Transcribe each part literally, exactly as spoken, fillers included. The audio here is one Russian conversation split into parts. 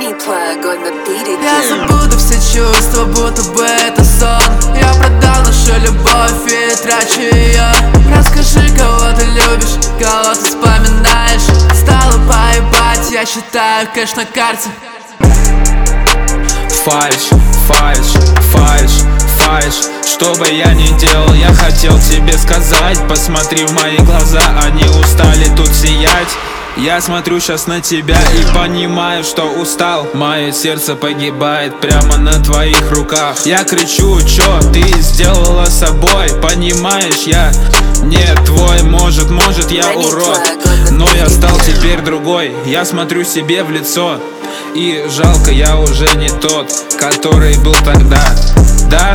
Я забуду все чувства, будто бы это сон. Я продал нашу любовь и трачу ее. Расскажи, кого ты любишь, кого ты вспоминаешь. Стало поебать, я считаю кэш на карте. Фальш, фальш, фальш, фальш. Что бы я ни делал, я хотел тебе сказать. Посмотри в мои глаза, они устали тут сиять. Я смотрю сейчас на тебя и понимаю, что устал. Мое сердце погибает прямо на твоих руках. Я кричу, чё ты сделала с собой? Понимаешь, я не твой. Может, может я урод, но я стал теперь другой. Я смотрю себе в лицо и жалко, я уже не тот, который был тогда. Да?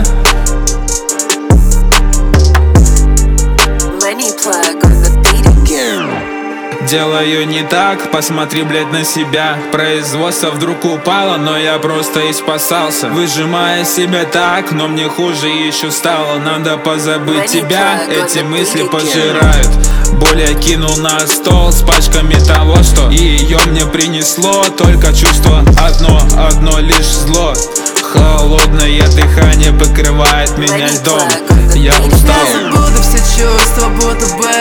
Делаю не так, посмотри, блядь, на себя. Производство вдруг упало, но я просто и спасался. Выжимая себя так, но мне хуже еще стало. Надо позабыть тебя, эти мысли пожирают. Боль я кинул на стол с пачками того, что и ее мне принесло. Только чувство одно, одно лишь зло. Холодное дыхание покрывает меня льдом. Я устал. Я забуду все чувства, будто бы